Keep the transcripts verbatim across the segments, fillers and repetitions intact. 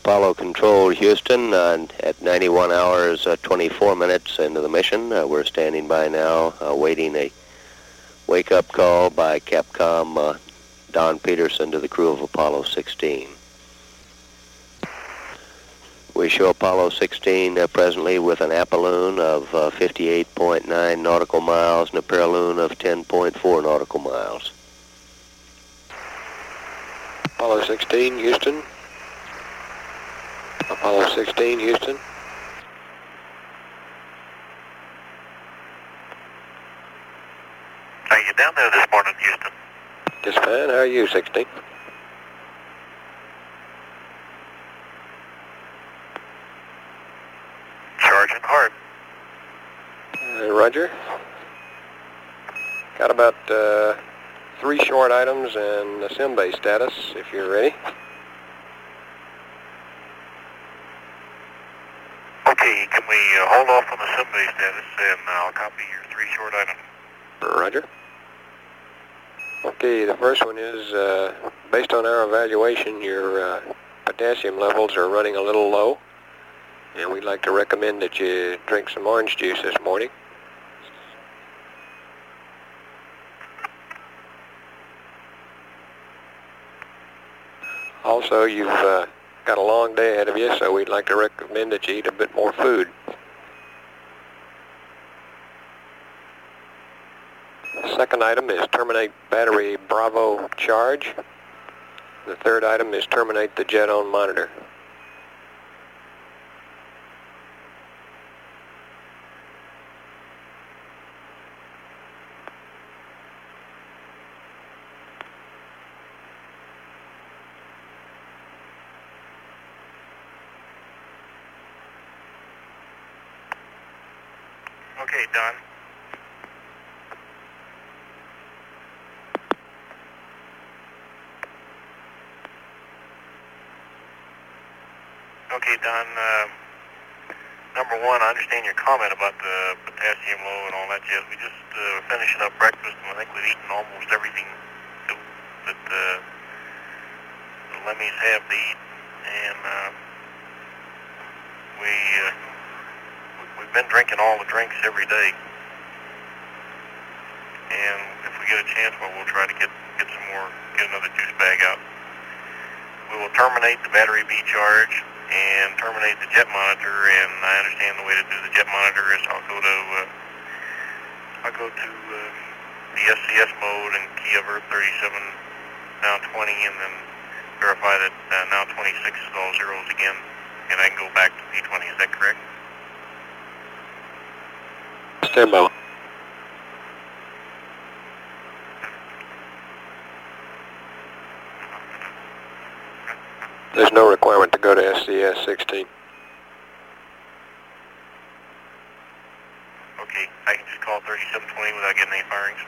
Apollo Control, Houston, uh, at ninety-one hours, uh, twenty-four minutes into the mission. Uh, we're standing by now, uh, waiting a wake-up call by Capcom uh, Don Peterson to the crew of Apollo sixteen. We show Apollo sixteen uh, presently with an apolloon of uh, fifty-eight point nine nautical miles and a periloon of ten point four nautical miles. Apollo sixteen, Houston. Apollo sixteen, Houston. Are you down there this morning, Houston? Just fine. How are you, sixteen? Sergeant Hart. Uh, Roger. Got about uh, three short items and a sim base status, if you're ready. Okay, can we uh, hold off on the sim base status and I'll copy your three short items. Roger. Okay, the first one is, uh, based on our evaluation, your uh, potassium levels are running a little low, and we'd like to recommend that you drink some orange juice this morning. Also, you've uh, got a long day ahead of you, so we'd like to recommend that you eat a bit more food. Second item is terminate battery Bravo charge. The third item is terminate the jet-on monitor. Okay, Don. Okay, Don, uh, number one, I understand your comment about the potassium low and all that jazz. We just uh, finishing up breakfast, and I think we've eaten almost everything that, that uh, the Lemmies have to eat. And uh, we, uh, we've been drinking all the drinks every day. And if we get a chance, well, we'll try to get, get some more, get another juice bag out. We will terminate the battery B charge and terminate the jet monitor, and I understand the way to do the jet monitor is I'll go to uh, I'll go to uh, the S C S mode and key of Earth thirty-seven, now twenty, and then verify that uh, now twenty-six is all zeros again, and I can go back to P twenty. Is that correct? Stand by. There's no requirement to go to S C S sixteen. Okay, I can just call thirty-seven twenty without getting any firings.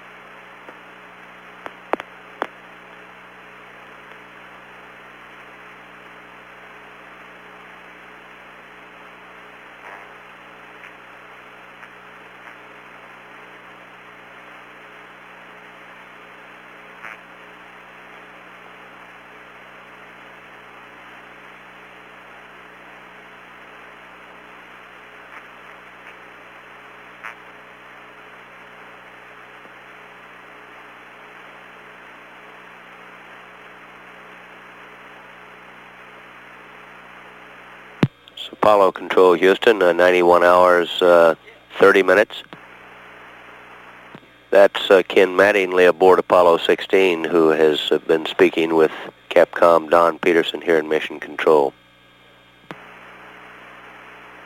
Apollo Control, Houston, uh, ninety-one hours, uh, thirty minutes. That's uh, Ken Mattingly aboard Apollo sixteen, who has uh, been speaking with Capcom Don Peterson here in Mission Control.